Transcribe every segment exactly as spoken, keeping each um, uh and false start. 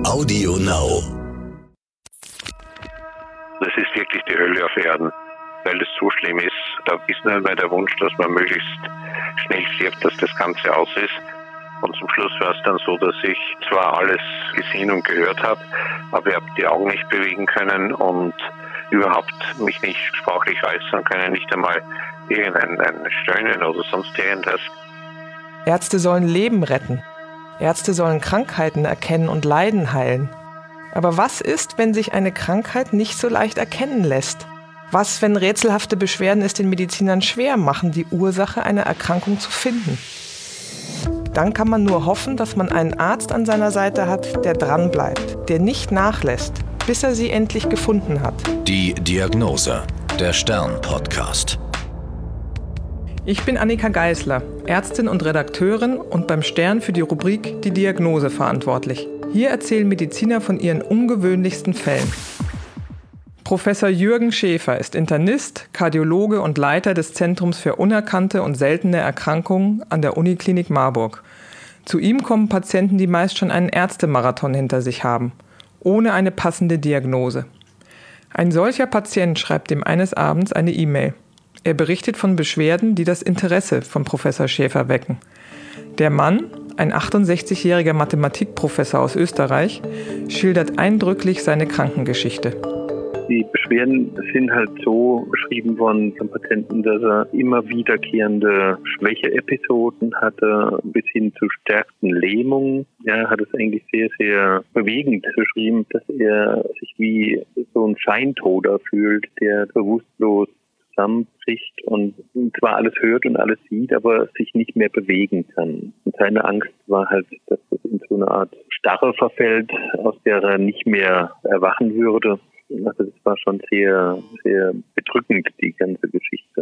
Audio Now. Das ist wirklich die Hölle auf Erden, weil es so schlimm ist. Da ist nur mehr der Wunsch, dass man möglichst schnell stirbt, dass das Ganze aus ist. Und zum Schluss war es dann so, dass ich zwar alles gesehen und gehört habe, aber ich habe die Augen nicht bewegen können und überhaupt mich nicht sprachlich äußern können, nicht einmal irgendein ein Stöhnen oder sonst irgendwas. Ärzte sollen Leben retten. Ärzte sollen Krankheiten erkennen und Leiden heilen. Aber was ist, wenn sich eine Krankheit nicht so leicht erkennen lässt? Was, wenn rätselhafte Beschwerden es den Medizinern schwer machen, die Ursache einer Erkrankung zu finden? Dann kann man nur hoffen, dass man einen Arzt an seiner Seite hat, der dranbleibt, der nicht nachlässt, bis er sie endlich gefunden hat. Die Diagnose, der Stern-Podcast. Ich bin Annika Geisler, Ärztin und Redakteurin und beim Stern für die Rubrik Die Diagnose verantwortlich. Hier erzählen Mediziner von ihren ungewöhnlichsten Fällen. Professor Jürgen Schäfer ist Internist, Kardiologe und Leiter des Zentrums für unerkannte und seltene Erkrankungen an der Uniklinik Marburg. Zu ihm kommen Patienten, die meist schon einen Ärztemarathon hinter sich haben, ohne eine passende Diagnose. Ein solcher Patient schreibt ihm eines Abends eine E-Mail. Er berichtet von Beschwerden, die das Interesse von Professor Schäfer wecken. Der Mann, ein achtundsechzigjähriger Mathematikprofessor aus Österreich, schildert eindrücklich seine Krankengeschichte. Die Beschwerden sind halt so beschrieben worden vom Patienten, dass er immer wiederkehrende Schwächeepisoden hatte, bis hin zu stärksten Lähmungen. Er hat es eigentlich sehr, sehr bewegend beschrieben, dass er sich wie so ein Scheintoter fühlt, der bewusstlos zusammenbricht und zwar alles hört und alles sieht, aber sich nicht mehr bewegen kann. Und seine Angst war halt, dass das in so eine Art Starre verfällt, aus der er nicht mehr erwachen würde. Also das war schon sehr, sehr bedrückend, die ganze Geschichte.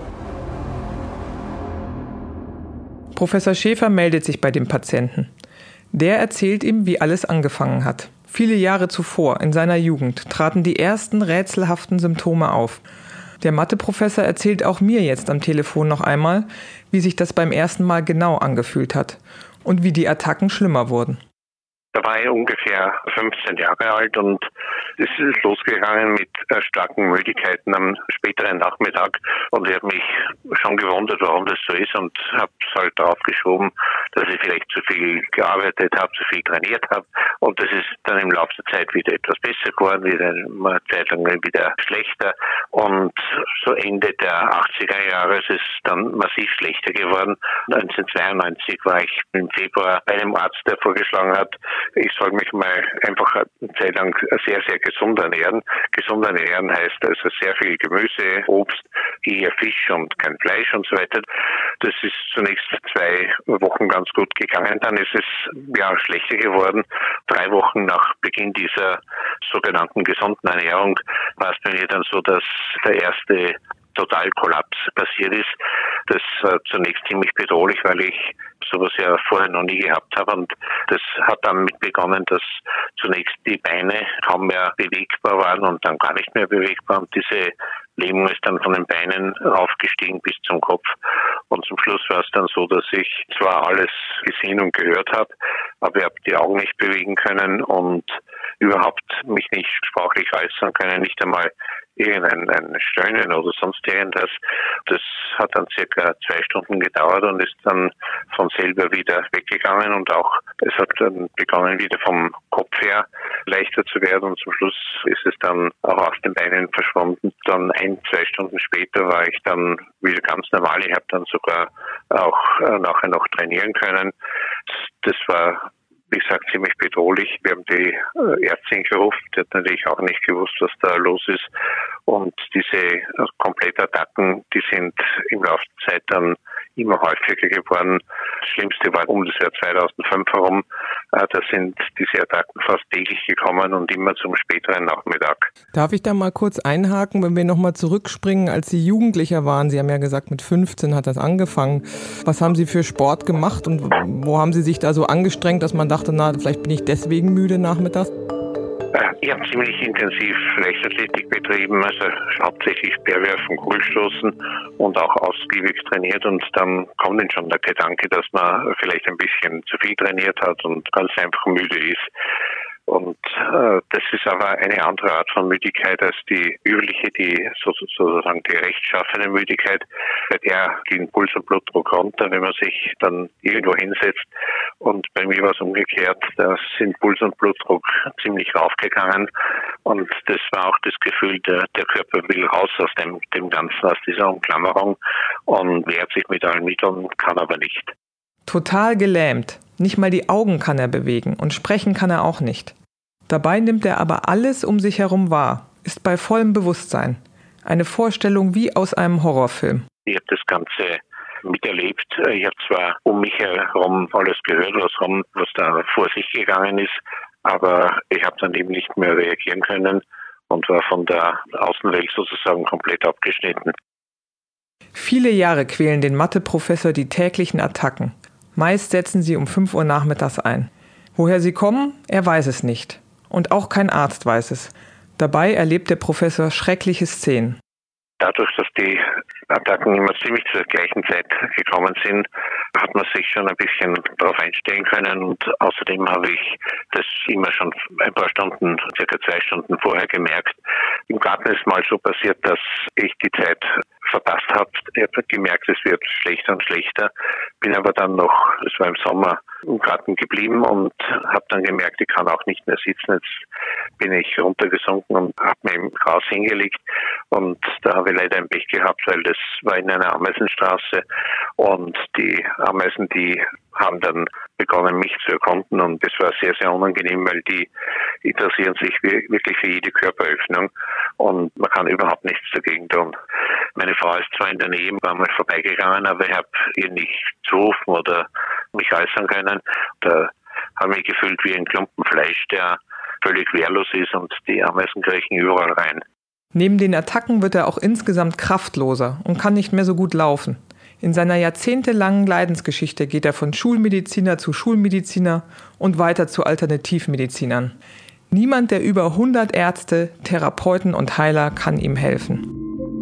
Professor Schäfer meldet sich bei dem Patienten. Der erzählt ihm, wie alles angefangen hat. Viele Jahre zuvor, in seiner Jugend, traten die ersten rätselhaften Symptome auf. Der Matheprofessor erzählt auch mir jetzt am Telefon noch einmal, wie sich das beim ersten Mal genau angefühlt hat und wie die Attacken schlimmer wurden. Da war ich ungefähr fünfzehn Jahre alt und es ist losgegangen mit äh, starken Müdigkeiten am späteren Nachmittag und ich habe mich schon gewundert, warum das so ist und habe es halt darauf geschoben, dass ich vielleicht zu viel gearbeitet habe, zu viel trainiert habe und das ist dann im Laufe der Zeit wieder etwas besser geworden, wieder eine Zeit lang wieder schlechter und so Ende der achtziger Jahre ist es dann massiv schlechter geworden. neunzehnhundertzweiundneunzig war ich im Februar bei einem Arzt, der vorgeschlagen hat, ich soll mich mal einfach eine Zeit lang sehr, sehr gesund ernähren. Gesund ernähren heißt also sehr viel Gemüse, Obst, eher Fisch und kein Fleisch und so weiter. Das ist zunächst zwei Wochen ganz gut gegangen. Dann ist es ja schlechter geworden. Drei Wochen nach Beginn dieser sogenannten gesunden Ernährung war es bei mir dann so, dass der erste Totalkollaps passiert ist. Das war zunächst ziemlich bedrohlich, weil ich sowas ja vorher noch nie gehabt habe und das hat dann mit begonnen, dass zunächst die Beine kaum mehr bewegbar waren und dann gar nicht mehr bewegbar und diese Lähmung ist dann von den Beinen raufgestiegen bis zum Kopf und zum Schluss war es dann so, dass ich zwar alles gesehen und gehört habe, aber ich habe die Augen nicht bewegen können und überhaupt mich nicht sprachlich äußern können, nicht einmal irgendein ein Stöhnen oder sonst irgendwas. Das hat dann circa zwei Stunden gedauert und ist dann von selber wieder weggegangen und auch es hat dann begonnen wieder vom Kopf her leichter zu werden und zum Schluss ist es dann auch aus den Beinen verschwunden. Dann ein, zwei Stunden später war ich dann wieder ganz normal. Ich habe dann sogar auch äh, nachher noch trainieren können. Das war, wie gesagt, ziemlich bedrohlich. Wir haben die Ärztin gerufen, die hat natürlich auch nicht gewusst, was da los ist. Und diese Komplettattacken, die sind im Laufe der Zeit dann immer häufiger geworden. Das Schlimmste war um das Jahr zweitausendfünf herum. Da sind diese Attacken fast täglich gekommen und immer zum späteren Nachmittag. Darf ich da mal kurz einhaken, wenn wir nochmal zurückspringen, als Sie Jugendlicher waren? Sie haben ja gesagt, mit fünfzehn hat das angefangen. Was haben Sie für Sport gemacht und wo haben Sie sich da so angestrengt, dass man dachte, na, vielleicht bin ich deswegen müde nachmittags? Ich habe ziemlich intensiv Leichtathletik betrieben, also hauptsächlich Speerwerfen, Kugelstoßen und auch ausgiebig trainiert und dann kommt dann schon der Gedanke, dass man vielleicht ein bisschen zu viel trainiert hat und ganz einfach müde ist. Und äh, das ist aber eine andere Art von Müdigkeit als die übliche, die so, sozusagen die rechtschaffene Müdigkeit. Bei der ging Puls und Blutdruck runter, wenn man sich dann irgendwo hinsetzt. Und bei mir war es umgekehrt, da sind Puls und Blutdruck ziemlich raufgegangen. Und das war auch das Gefühl, der, der Körper will raus aus dem, dem Ganzen, aus dieser Umklammerung und wehrt sich mit allen Mitteln, kann aber nicht. Total gelähmt. Nicht mal die Augen kann er bewegen und sprechen kann er auch nicht. Dabei nimmt er aber alles um sich herum wahr, ist bei vollem Bewusstsein. Eine Vorstellung wie aus einem Horrorfilm. Ich habe das Ganze miterlebt. Ich habe zwar um mich herum alles gehört, was, rum, was da vor sich gegangen ist, aber ich habe dann eben nicht mehr reagieren können und war von der Außenwelt sozusagen komplett abgeschnitten. Viele Jahre quälen den Matheprofessor die täglichen Attacken. Meist setzen sie um fünf Uhr nachmittags ein. Woher sie kommen, er weiß es nicht. Und auch kein Arzt weiß es. Dabei erlebt der Professor schreckliche Szenen. Dadurch, dass die Attacken immer ziemlich zur gleichen Zeit gekommen sind, hat man sich schon ein bisschen darauf einstellen können. Und außerdem habe ich das immer schon ein paar Stunden, circa zwei Stunden vorher gemerkt. Im Garten ist mal so passiert, dass ich die Zeit verpasst habe. Ich habe gemerkt, es wird schlechter und schlechter. Bin aber dann noch, es war im Sommer, im Garten geblieben und habe dann gemerkt, ich kann auch nicht mehr sitzen. Jetzt bin ich runtergesunken und habe mich im Gras hingelegt. Und da habe ich leider ein Pech gehabt, weil das war in einer Ameisenstraße und die Ameisen, die haben dann begonnen, mich zu erkunden und das war sehr, sehr unangenehm, weil die interessieren sich wirklich für jede Körperöffnung und man kann überhaupt nichts dagegen tun. Meine Frau ist zwar in der Nähe, war mal vorbeigegangen, aber ich habe ihr nicht zurufen oder mich äußern können. Da habe ich mich gefühlt wie ein Klumpen Fleisch, der völlig wehrlos ist und die Ameisen kriechen überall rein. Neben den Attacken wird er auch insgesamt kraftloser und kann nicht mehr so gut laufen. In seiner jahrzehntelangen Leidensgeschichte geht er von Schulmediziner zu Schulmediziner und weiter zu Alternativmedizinern. Niemand der über hundert Ärzte, Therapeuten und Heiler kann ihm helfen.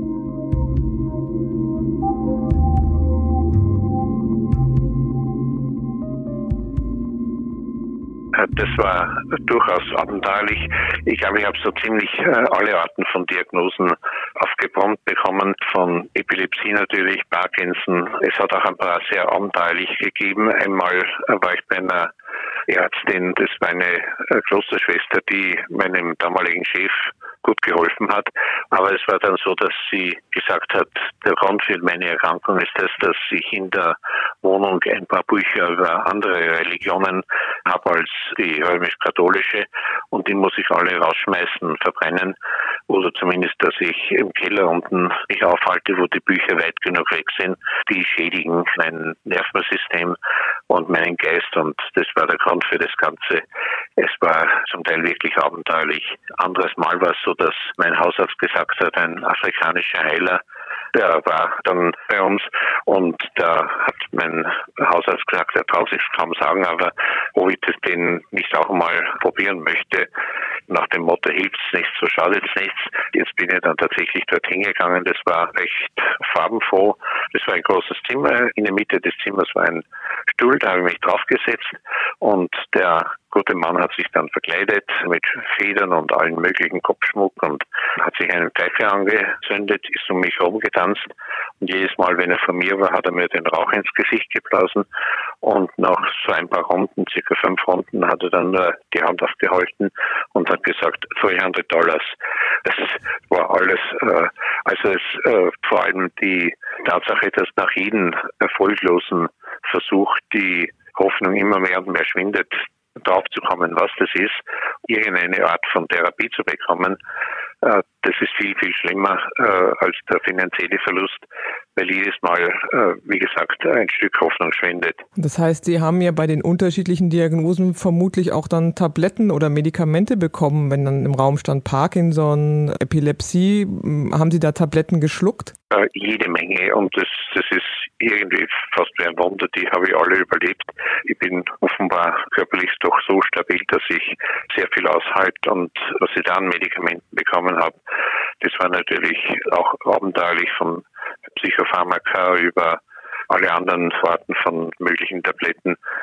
Das war durchaus abenteuerlich. Ich glaube, ich habe so ziemlich alle Arten von Diagnosen aufgebrummt bekommen, von Epilepsie natürlich, Parkinson. Es hat auch ein paar sehr abenteuerlich gegeben. Einmal war ich bei einer Ärztin, das war eine Klosterschwester, die meinem damaligen Chef gut geholfen hat. Aber es war dann so, dass sie gesagt hat, der Grund für meine Erkrankung ist das, dass ich in der Wohnung ein paar Bücher über andere Religionen habe als die römisch-katholische und die muss ich alle rausschmeißen, verbrennen oder zumindest, dass ich im Keller unten mich aufhalte, wo die Bücher weit genug weg sind. Die schädigen mein Nervensystem und meinen Geist und das war der Grund für das Ganze. Es war zum Teil wirklich abenteuerlich. Anderes Mal war es so, dass mein Hausarzt gesagt hat, ein afrikanischer Heiler, der war dann bei uns und da hat mein Hausarzt gesagt, er traut sich kaum sagen, aber ob ich das denn nicht auch mal probieren möchte, nach dem Motto, hilft's nichts, so schadet's nichts. Jetzt bin ich dann tatsächlich dorthin gegangen, das war recht farbenfroh, das war ein großes Zimmer, in der Mitte des Zimmers war ein Stuhl, da habe ich mich draufgesetzt und der gute Mann hat sich dann verkleidet mit Federn und allen möglichen Kopfschmuck und hat sich eine Pfeife angezündet, ist um mich herum getanzt und jedes Mal, wenn er vor mir war, hat er mir den Rauch ins Gesicht geblasen und nach so ein paar Runden, circa fünf Runden, hat er dann nur die Hand aufgehalten und hat gesagt, dreihundert Dollars. Das war alles, äh, also es, äh, vor allem die Tatsache, dass nach jedem erfolglosen Versuch die Hoffnung immer mehr und mehr schwindet, drauf zu kommen, was das ist, irgendeine Art von Therapie zu bekommen, äh, das ist viel, viel schlimmer äh, als der finanzielle Verlust, weil jedes Mal, äh, wie gesagt, ein Stück Hoffnung schwindet. Das heißt, Sie haben ja bei den unterschiedlichen Diagnosen vermutlich auch dann Tabletten oder Medikamente bekommen, wenn dann im Raum stand Parkinson, Epilepsie. Haben Sie da Tabletten geschluckt? Äh, jede Menge und das, das ist irgendwie fast wie ein Wunder, die habe ich alle überlebt. Ich bin offenbar körperlich doch so stabil, dass ich sehr viel aushalte und was ich da an Medikamenten bekommen habe, das war natürlich auch abenteuerlich von Psychopharmaka über alle anderen Arten von möglichen Tabletten.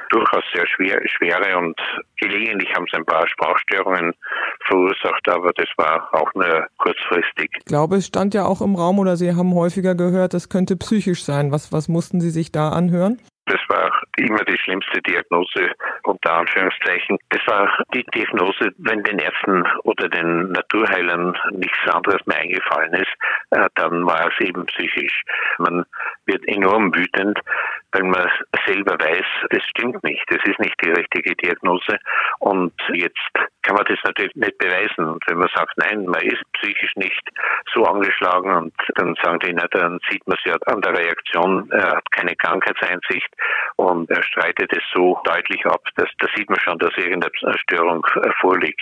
durchaus sehr schwer, schwere und gelegentlich haben sie ein paar Sprachstörungen verursacht, aber das war auch nur kurzfristig. Ich glaube, es stand ja auch im Raum oder Sie haben häufiger gehört, das könnte psychisch sein. Was, was mussten Sie sich da anhören? Das war immer die schlimmste Diagnose, unter Anführungszeichen. Das war die Diagnose, wenn den Ärzten oder den Naturheilern nichts anderes mehr eingefallen ist, dann war es eben psychisch. Man wird enorm wütend, weil man selber weiß, das stimmt nicht, das ist nicht die richtige Diagnose. Und jetzt kann man das natürlich nicht beweisen. Und wenn man sagt, nein, man ist psychisch nicht so angeschlagen, und dann sagen die, na, dann sieht man es ja an der Reaktion, er hat keine Krankheitseinsicht und er streitet es so deutlich ab, dass da sieht man schon, dass irgendeine Störung vorliegt.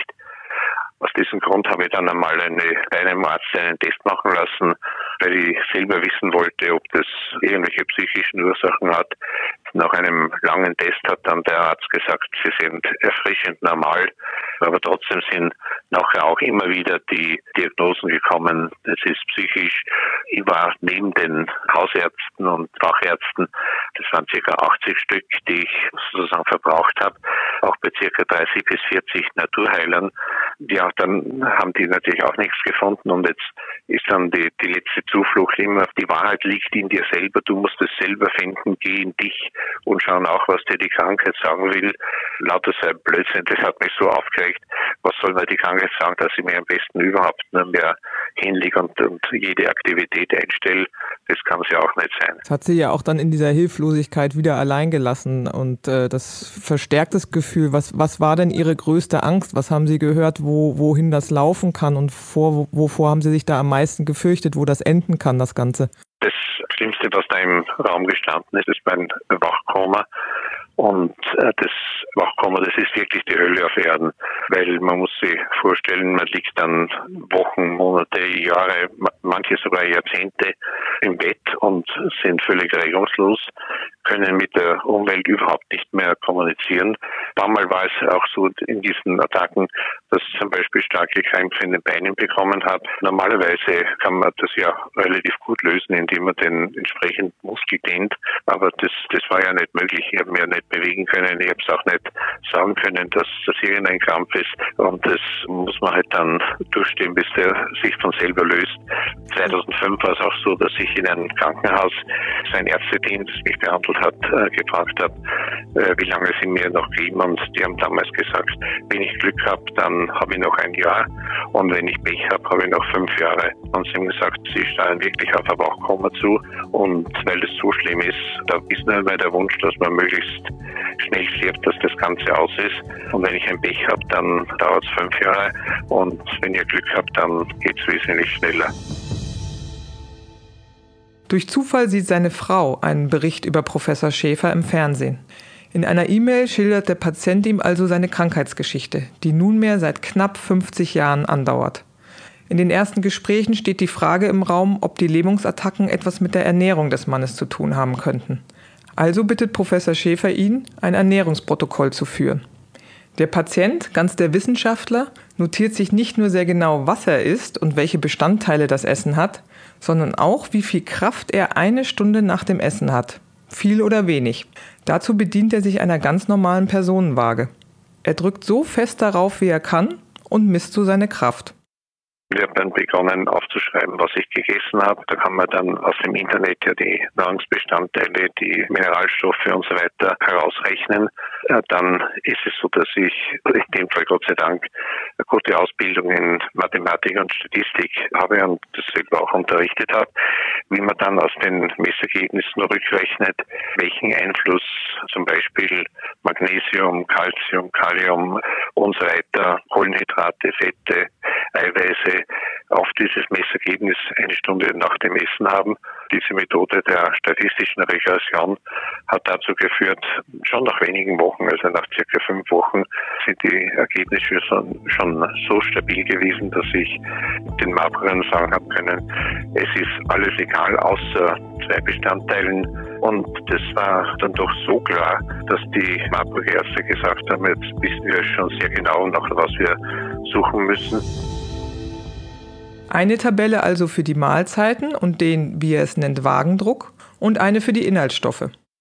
Aus diesem Grund habe ich dann einmal eine, bei einem Arzt einen Test machen lassen, weil ich selber wissen wollte, ob das irgendwelche psychischen Ursachen hat. Nach einem langen Test hat dann der Arzt gesagt, sie sind erfrischend normal, aber trotzdem sind nachher auch immer wieder die Diagnosen gekommen, es ist psychisch. Ich war neben den Hausärzten und Fachärzten, das waren ca. achtzig Stück, die ich sozusagen verbraucht habe, auch bei ca. dreißig bis vierzig Naturheilern. Ja, dann haben die natürlich auch nichts gefunden, und jetzt ist dann die, die letzte Zuflucht immer, die Wahrheit liegt in dir selber, du musst es selber finden, geh in dich und schau nach, was dir die Krankheit sagen will. Lauter so ein Blödsinn, das hat mich so aufgeregt. Was soll mir die Krankheit sagen, dass ich mir am besten überhaupt nur mehr hinlege und, und jede Aktivität einstelle? Das kann es ja auch nicht sein. Das hat Sie ja auch dann in dieser Hilflosigkeit wieder allein gelassen, und äh, das verstärkt das Gefühl. Was, was war denn Ihre größte Angst? Was haben Sie gehört, wo, wohin das laufen kann, und vor, wovor haben Sie sich da am meisten gefürchtet, wo das enden kann, das Ganze? Das Schlimmste, was da im Raum gestanden ist, ist mein Wachkoma. Und das Wachkoma, das ist wirklich die Hölle auf Erden, weil man muss sich vorstellen, man liegt dann Wochen, Monate, Jahre, manche sogar Jahrzehnte im Bett und sind völlig regungslos, können mit der Umwelt überhaupt nicht mehr kommunizieren. Damals war es auch so in diesen Attacken, dass ich zum Beispiel starke Krämpfe in den Beinen bekommen habe. Normalerweise kann man das ja relativ gut lösen, indem man den entsprechenden Muskel dehnt, aber das, das war ja nicht möglich. Ich habe mich ja nicht bewegen können, ich habe es auch nicht sagen können, dass das irgendein Krampf ist, und das muss man halt dann durchstehen, bis der sich von selber löst. zweitausendfünf war es auch so, dass ich in einem Krankenhaus sein Ärzteteam, das mich behandelt hat, äh, gefragt habe, äh, wie lange sie mir noch geben, und die haben damals gesagt, wenn ich Glück habe, dann habe ich noch ein Jahr, und wenn ich Pech habe, habe ich noch fünf Jahre. Und sie haben gesagt, sie steuern wirklich auf ein Wachkoma zu, und weil das so schlimm ist, da ist nur immer der Wunsch, dass man möglichst schnell stirbt, dass das Ganze aus ist. Und wenn ich ein Pech habe, dann dauert es fünf Jahre, und wenn ihr Glück habt, dann geht es wesentlich schneller. Durch Zufall sieht seine Frau einen Bericht über Professor Schäfer im Fernsehen. In einer E-Mail schildert der Patient ihm also seine Krankheitsgeschichte, die nunmehr seit knapp fünfzig Jahren andauert. In den ersten Gesprächen steht die Frage im Raum, ob die Lähmungsattacken etwas mit der Ernährung des Mannes zu tun haben könnten. Also bittet Professor Schäfer ihn, ein Ernährungsprotokoll zu führen. Der Patient, ganz der Wissenschaftler, notiert sich nicht nur sehr genau, was er isst und welche Bestandteile das Essen hat, sondern auch, wie viel Kraft er eine Stunde nach dem Essen hat. Viel oder wenig. Dazu bedient er sich einer ganz normalen Personenwaage. Er drückt so fest darauf, wie er kann, und misst so seine Kraft. Ich habe dann begonnen aufzuschreiben, was ich gegessen habe. Da kann man dann aus dem Internet ja die Nahrungsbestandteile, die Mineralstoffe und so weiter herausrechnen. Dann ist es so, dass ich in dem Fall Gott sei Dank eine gute Ausbildung in Mathematik und Statistik habe und das selber auch unterrichtet habe. Wie man dann aus den Messergebnissen rückrechnet, welchen Einfluss zum Beispiel Magnesium, Calcium, Kalium und so weiter, Kohlenhydrate, Fette, Eiweiße auf dieses Messergebnis eine Stunde nach dem Essen haben. Diese Methode der statistischen Regression hat dazu geführt, schon nach wenigen Wochen, also nach circa fünf Wochen, sind die Ergebnisse schon so stabil gewesen, dass ich den Marburgern sagen habe können, es ist alles egal, außer zwei Bestandteilen. Und das war dann doch so klar, dass die Marburger Ärzte gesagt haben, jetzt wissen wir schon sehr genau, nach was wir suchen müssen. Eine Tabelle also für die Mahlzeiten und den, wie er es nennt, Wagendruck, und eine für die Inhaltsstoffe.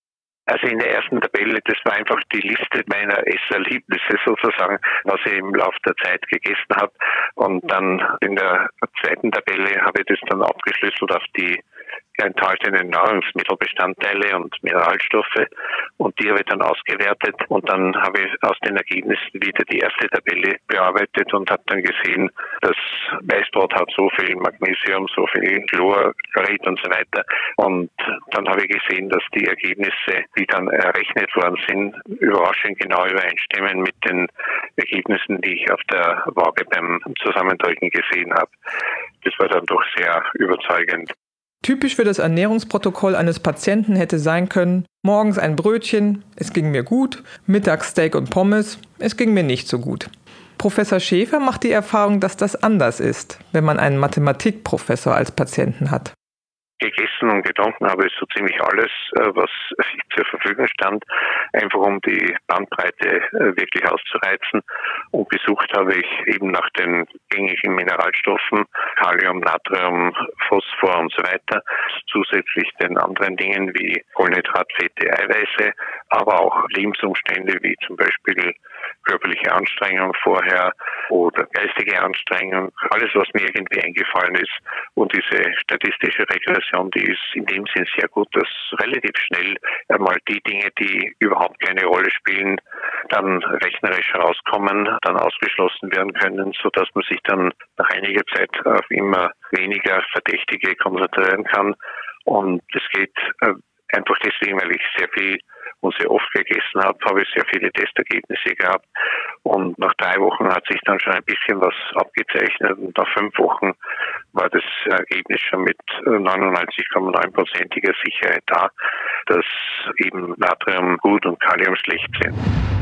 Also in der ersten Tabelle, das war einfach die Liste meiner Esserlebnisse sozusagen, was ich im Laufe der Zeit gegessen habe. Und dann in der zweiten Tabelle habe ich das dann abgeschlüsselt auf die enthaltenen Nahrungsmittelbestandteile und Mineralstoffe, und die habe ich dann ausgewertet, und dann habe ich aus den Ergebnissen wieder die erste Tabelle bearbeitet und habe dann gesehen, dass Weißbrot hat so viel Magnesium, so viel Chlorid und so weiter, und dann habe ich gesehen, dass die Ergebnisse, die dann errechnet worden sind, überraschend genau übereinstimmen mit den Ergebnissen, die ich auf der Waage beim Zusammendrücken gesehen habe. Das war dann doch sehr überzeugend. Typisch für das Ernährungsprotokoll eines Patienten hätte sein können: morgens ein Brötchen, es ging mir gut, mittags Steak und Pommes, es ging mir nicht so gut. Professor Schäfer macht die Erfahrung, dass das anders ist, wenn man einen Mathematikprofessor als Patienten hat. Gegessen und getrunken habe ich so ziemlich alles, was zur Verfügung stand, einfach um die Bandbreite wirklich auszureizen. Und gesucht habe ich eben nach den gängigen Mineralstoffen, Kalium, Natrium, Phosphor und so weiter, zusätzlich den anderen Dingen wie Kohlenhydrat, Fette, Eiweiße, aber auch Lebensumstände wie zum Beispiel körperliche Anstrengung vorher oder geistige Anstrengung, alles, was mir irgendwie eingefallen ist. Und diese statistische Regression, die ist in dem Sinn sehr gut, dass relativ schnell einmal die Dinge, die überhaupt keine Rolle spielen, dann rechnerisch herauskommen, dann ausgeschlossen werden können, sodass man sich dann nach einiger Zeit auf immer weniger Verdächtige konzentrieren kann. Und es geht einfach deswegen, weil ich sehr viel und sehr oft gegessen habe, habe ich sehr viele Testergebnisse gehabt, und nach drei Wochen hat sich dann schon ein bisschen was abgezeichnet, und nach fünf Wochen war das Ergebnis schon mit neunundneunzig Komma neun prozentiger Sicherheit da, dass eben Natrium gut und Kalium schlecht sind.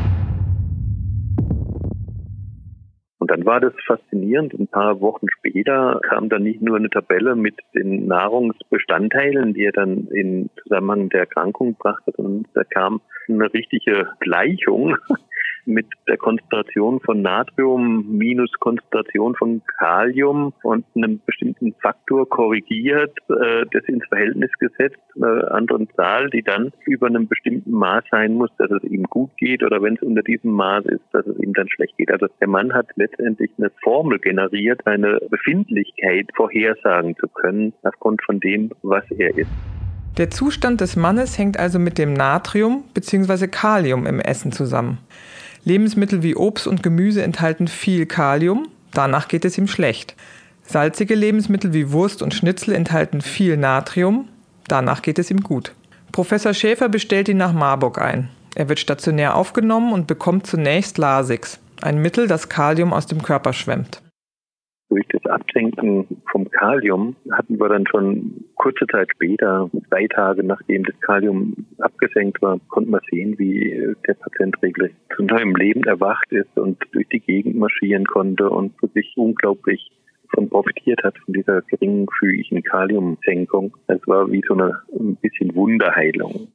Und dann war das faszinierend. Ein paar Wochen später kam dann nicht nur eine Tabelle mit den Nahrungsbestandteilen, die er dann im Zusammenhang der Erkrankung brachte, sondern da kam eine richtige Gleichung mit der Konzentration von Natrium minus Konzentration von Kalium und einem bestimmten Faktor korrigiert, äh, das ins Verhältnis gesetzt, einer anderen Zahl, die dann über einem bestimmten Maß sein muss, dass es ihm gut geht, oder wenn es unter diesem Maß ist, dass es ihm dann schlecht geht. Also der Mann hat letztendlich eine Formel generiert, eine Befindlichkeit vorhersagen zu können, aufgrund von dem, was er ist. Der Zustand des Mannes hängt also mit dem Natrium bzw. Kalium im Essen zusammen. Lebensmittel wie Obst und Gemüse enthalten viel Kalium, danach geht es ihm schlecht. Salzige Lebensmittel wie Wurst und Schnitzel enthalten viel Natrium, danach geht es ihm gut. Professor Schäfer bestellt ihn nach Marburg ein. Er wird stationär aufgenommen und bekommt zunächst Lasix, ein Mittel, das Kalium aus dem Körper schwemmt. Durch das Absenken vom Kalium hatten wir dann schon kurze Zeit später, zwei Tage nachdem das Kalium abgesenkt war, konnten wir sehen, wie der Patient regelrecht zu neuem Leben erwacht ist und durch die Gegend marschieren konnte und wirklich unglaublich von profitiert hat, von dieser geringfügigen Kaliumsenkung. Es war wie so eine ein bisschen Wunderheilung.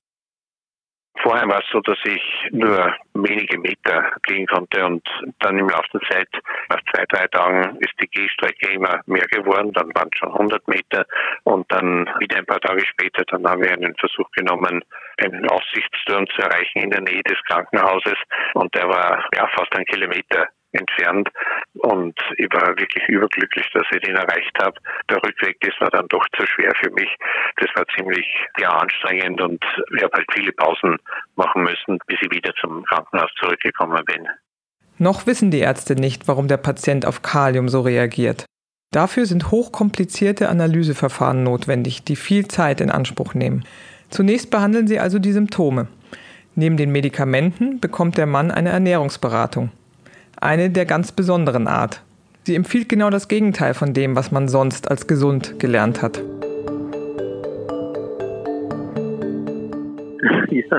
Vorher war es so, dass ich nur wenige Meter gehen konnte, und dann im Laufe der Zeit, nach zwei, drei Tagen, ist die Gehstrecke immer mehr geworden. Dann waren es schon hundert Meter, und dann wieder ein paar Tage später, dann haben wir einen Versuch genommen, einen Aussichtsturm zu erreichen in der Nähe des Krankenhauses, und der war ja fast einen Kilometer entfernt, und ich war wirklich überglücklich, dass ich den erreicht habe. Der Rückweg, das war dann doch zu schwer für mich. Das war ziemlich ja, anstrengend, und ich habe halt viele Pausen machen müssen, bis ich wieder zum Krankenhaus zurückgekommen bin. Noch wissen die Ärzte nicht, warum der Patient auf Kalium so reagiert. Dafür sind hochkomplizierte Analyseverfahren notwendig, die viel Zeit in Anspruch nehmen. Zunächst behandeln sie also die Symptome. Neben den Medikamenten bekommt der Mann eine Ernährungsberatung. Eine der ganz besonderen Art. Sie empfiehlt genau das Gegenteil von dem, was man sonst als gesund gelernt hat. Ja,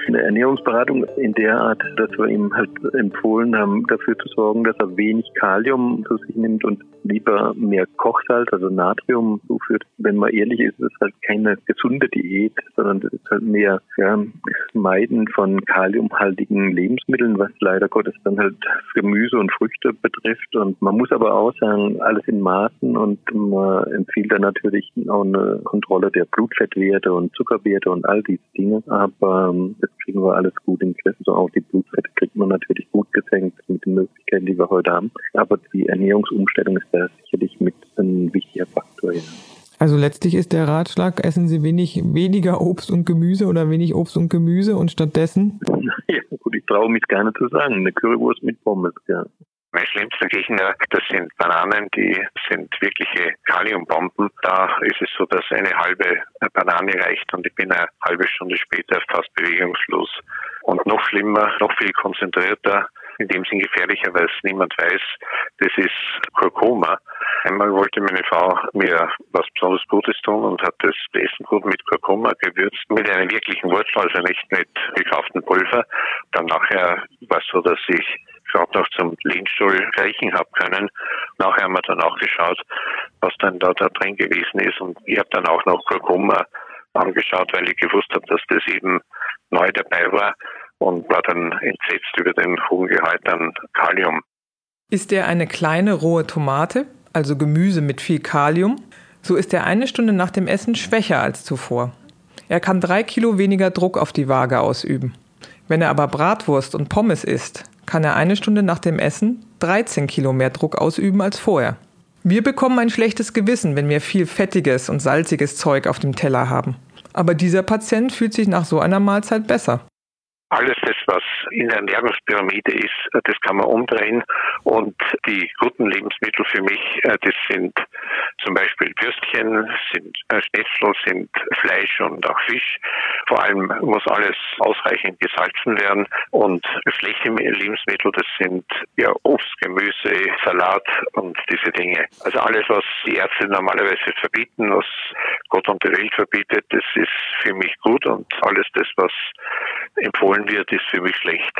eine Ernährungsberatung in der Art, dass wir ihm halt empfohlen haben, dafür zu sorgen, dass er wenig Kalium zu sich nimmt und lieber mehr Kochsalz, also Natrium, zuführt. Wenn man ehrlich ist, ist es halt keine gesunde Diät, sondern es ist halt mehr ja, Meiden von kaliumhaltigen Lebensmitteln, was leider Gottes dann halt Gemüse und Früchte betrifft. Und man muss aber auch sagen, alles in Maßen, und man empfiehlt dann natürlich auch eine Kontrolle der Blutfettwerte und Zuckerwerte und all diese Dinge. Aber ähm, das kriegen wir alles gut in den Griff. So auch die Blutfette kriegt man natürlich gut gesenkt mit den Möglichkeiten, die wir heute haben. Aber die Ernährungsumstellung ist da sicherlich mit ein wichtiger Faktor. Ja. Also letztlich ist der Ratschlag, essen Sie wenig, weniger Obst und Gemüse oder wenig Obst und Gemüse und stattdessen? Ja gut, ich traue mich gar nicht zu sagen. Eine Currywurst mit Pommes, ja. Mein schlimmster Gegner, das sind Bananen, die sind wirkliche Kaliumbomben. Da ist es so, dass eine halbe Banane reicht und ich bin eine halbe Stunde später fast bewegungslos. Und noch schlimmer, noch viel konzentrierter, in dem Sinn gefährlicher, weil es niemand weiß, das ist Kurkuma. Einmal wollte meine Frau mir was besonders Gutes tun und hat das Essen gut mit Kurkuma gewürzt, mit einem wirklichen Wurzel, also nicht mit gekauftem Pulver. Dann nachher war es so, dass ich gerade noch zum Lehnstuhl riechen habe können. Nachher haben wir dann auch geschaut, was dann da, da drin gewesen ist, und ich habe dann auch noch Kurkuma angeschaut, weil ich gewusst habe, dass das eben neu dabei war, und war dann entsetzt über den hohen Gehalt an Kalium. Ist er eine kleine rohe Tomate, also Gemüse mit viel Kalium, so ist er eine Stunde nach dem Essen schwächer als zuvor. Er kann drei Kilo weniger Druck auf die Waage ausüben. Wenn er aber Bratwurst und Pommes isst, kann er eine Stunde nach dem Essen dreizehn Kilo mehr Druck ausüben als vorher. Wir bekommen ein schlechtes Gewissen, wenn wir viel fettiges und salziges Zeug auf dem Teller haben. Aber dieser Patient fühlt sich nach so einer Mahlzeit besser. Alles das, was in der Ernährungspyramide ist, das kann man umdrehen, und die guten Lebensmittel für mich, das sind zum Beispiel Würstchen, sind Schnitzel, sind Fleisch und auch Fisch. Vor allem muss alles ausreichend gesalzen werden, und schlechte Lebensmittel, das sind ja Obst, Gemüse, Salat und diese Dinge. Also alles, was die Ärzte normalerweise verbieten, was Gott und die Welt verbietet, das ist für mich gut, und alles das, was empfohlen wird, ist für mich schlecht.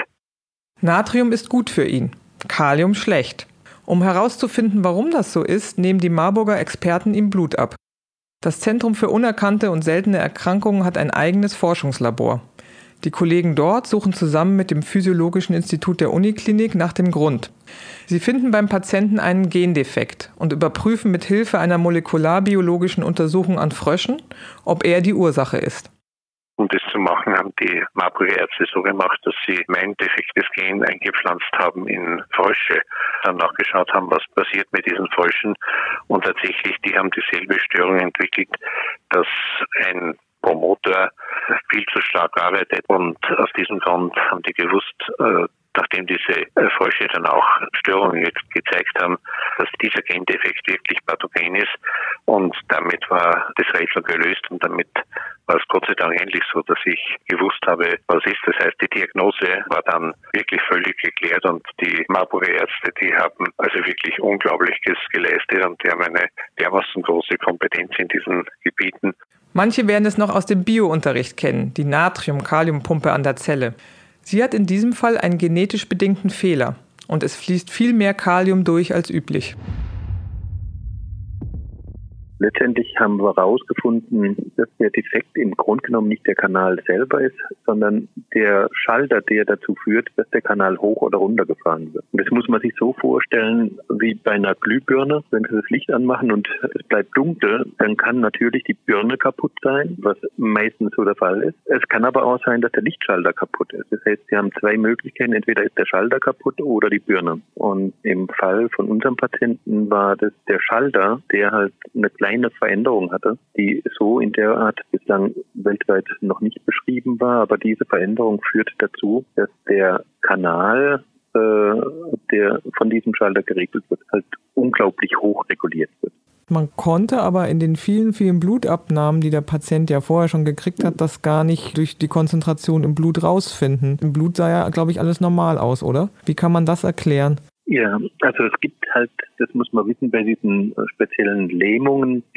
Natrium ist gut für ihn, Kalium schlecht. Um herauszufinden, warum das so ist, nehmen die Marburger Experten ihm Blut ab. Das Zentrum für unerkannte und seltene Erkrankungen hat ein eigenes Forschungslabor. Die Kollegen dort suchen zusammen mit dem Physiologischen Institut der Uniklinik nach dem Grund. Sie finden beim Patienten einen Gendefekt und überprüfen mit Hilfe einer molekularbiologischen Untersuchung an Fröschen, ob er die Ursache ist. Um das zu machen, haben die Marburger Ärzte so gemacht, dass sie mein defektes Gen eingepflanzt haben in Frösche, dann nachgeschaut haben, was passiert mit diesen Fröschen, und tatsächlich, die haben dieselbe Störung entwickelt, dass ein Promoter viel zu stark arbeitet, und aus diesem Grund haben die gewusst, äh, nachdem diese äh, Frösche dann auch Störungen ge- gezeigt haben, dass dieser Gendefekt wirklich pathogen ist, und damit war das Rätsel gelöst, und damit war es Gott sei Dank endlich so, dass ich gewusst habe, was ist. Das heißt, die Diagnose war dann wirklich völlig geklärt, und die Marburger Ärzte, die haben also wirklich Unglaubliches geleistet, und die haben eine dermaßen große Kompetenz in diesen Gebieten. Manche werden es noch aus dem Bio-Unterricht kennen, die Natrium-Kalium-Pumpe an der Zelle. Sie hat in diesem Fall einen genetisch bedingten Fehler, und es fließt viel mehr Kalium durch als üblich. Letztendlich haben wir herausgefunden, dass der Defekt im Grunde genommen nicht der Kanal selber ist, sondern der Schalter, der dazu führt, dass der Kanal hoch oder runter gefahren wird. Und das muss man sich so vorstellen wie bei einer Glühbirne. Wenn Sie das Licht anmachen und es bleibt dunkel, dann kann natürlich die Birne kaputt sein, was meistens so der Fall ist. Es kann aber auch sein, dass der Lichtschalter kaputt ist. Das heißt, Sie haben zwei Möglichkeiten. Entweder ist der Schalter kaputt oder die Birne. Und im Fall von unserem Patienten war das der Schalter, der halt eine kleine eine Veränderung hatte, die so in der Art bislang weltweit noch nicht beschrieben war. Aber diese Veränderung führt dazu, dass der Kanal, äh, der von diesem Schalter geregelt wird, halt unglaublich hoch reguliert wird. Man konnte aber in den vielen, vielen Blutabnahmen, die der Patient ja vorher schon gekriegt hat, das gar nicht durch die Konzentration im Blut rausfinden. Im Blut sah ja, glaube ich, alles normal aus, oder? Wie kann man das erklären? Ja, also es gibt halt, das muss man wissen, bei diesen speziellen Lähmungen gibt es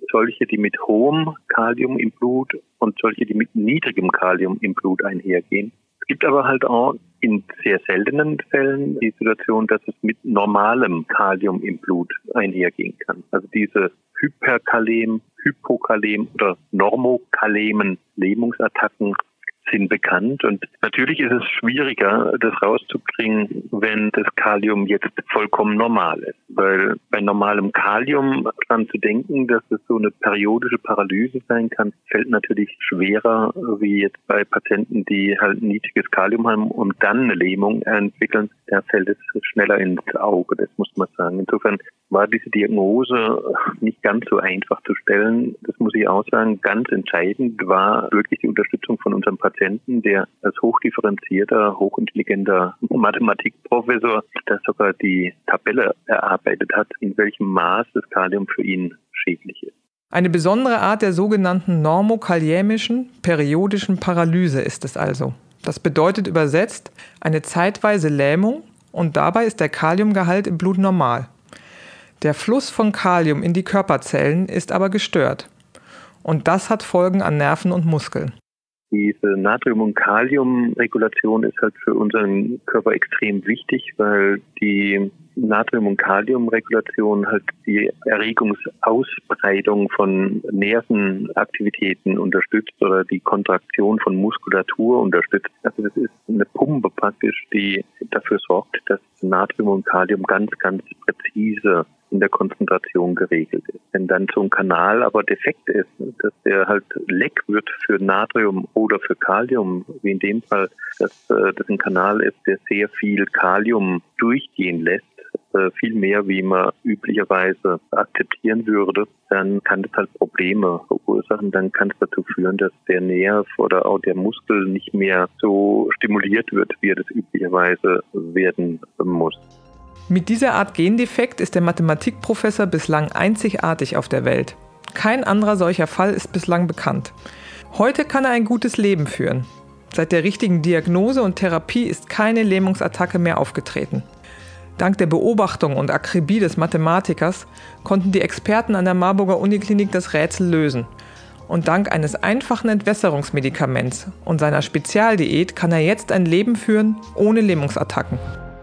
solche, die mit hohem Kalium im Blut und solche, die mit niedrigem Kalium im Blut einhergehen. Es gibt aber halt auch in sehr seltenen Fällen die Situation, dass es mit normalem Kalium im Blut einhergehen kann. Also diese Hyperkalem, Hypokalem oder normokalemen Lähmungsattacken sind bekannt. Und natürlich ist es schwieriger, das rauszukriegen, wenn das Kalium jetzt vollkommen normal ist. Weil bei normalem Kalium dran zu denken, dass es so eine periodische Paralyse sein kann, fällt natürlich schwerer, wie jetzt bei Patienten, die halt niedriges Kalium haben und dann eine Lähmung entwickeln. Da fällt es schneller ins Auge, das muss man sagen. Insofern war diese Diagnose nicht ganz so einfach zu stellen. Das muss ich auch sagen. Ganz entscheidend war wirklich die Unterstützung von unserem Patienten, der als hochdifferenzierter, hochintelligenter Mathematikprofessor, der sogar die Tabelle erarbeitet hat, in welchem Maß das Kalium für ihn schädlich ist. Eine besondere Art der sogenannten normokaliämischen periodischen Paralyse ist es also. Das bedeutet übersetzt eine zeitweise Lähmung und dabei ist der Kaliumgehalt im Blut normal. Der Fluss von Kalium in die Körperzellen ist aber gestört. Und das hat Folgen an Nerven und Muskeln. Diese Natrium- und Kaliumregulation ist halt für unseren Körper extrem wichtig, weil die Natrium- und Kaliumregulation halt die Erregungsausbreitung von Nervenaktivitäten unterstützt oder die Kontraktion von Muskulatur unterstützt. Also das ist eine Pumpe praktisch, die dafür sorgt, dass Natrium und Kalium ganz, ganz präzise in der Konzentration geregelt ist. Wenn dann so ein Kanal aber defekt ist, dass der halt leck wird für Natrium oder für Kalium, wie in dem Fall, dass äh, das ein Kanal ist, der sehr viel Kalium durchgehen lässt, äh, viel mehr, wie man üblicherweise akzeptieren würde, dann kann das halt Probleme verursachen. Dann kann es dazu führen, dass der Nerv oder auch der Muskel nicht mehr so stimuliert wird, wie er das üblicherweise werden muss. Mit dieser Art Gendefekt ist der Mathematikprofessor bislang einzigartig auf der Welt. Kein anderer solcher Fall ist bislang bekannt. Heute kann er ein gutes Leben führen. Seit der richtigen Diagnose und Therapie ist keine Lähmungsattacke mehr aufgetreten. Dank der Beobachtung und Akribie des Mathematikers konnten die Experten an der Marburger Uniklinik das Rätsel lösen. Und dank eines einfachen Entwässerungsmedikaments und seiner Spezialdiät kann er jetzt ein Leben führen ohne Lähmungsattacken.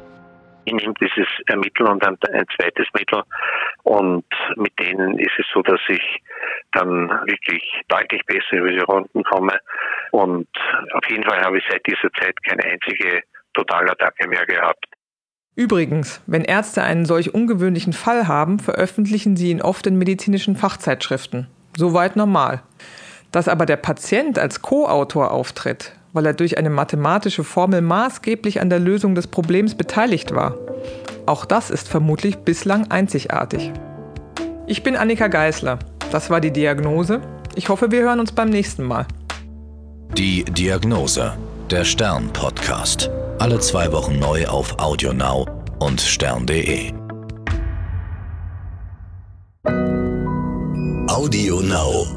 Ich nehme dieses Mittel und dann ein zweites Mittel und mit denen ist es so, dass ich dann wirklich deutlich besser über die Runden komme und auf jeden Fall habe ich seit dieser Zeit keine einzige Totalattacke mehr gehabt. Übrigens, wenn Ärzte einen solch ungewöhnlichen Fall haben, veröffentlichen sie ihn oft in medizinischen Fachzeitschriften. Soweit normal. Dass aber der Patient als Co-Autor auftritt, weil er durch eine mathematische Formel maßgeblich an der Lösung des Problems beteiligt war. Auch das ist vermutlich bislang einzigartig. Ich bin Annika Geisler. Das war die Diagnose. Ich hoffe, wir hören uns beim nächsten Mal. Die Diagnose, der Stern-Podcast. Alle zwei Wochen neu auf AudioNow und stern punkt de. AudioNow.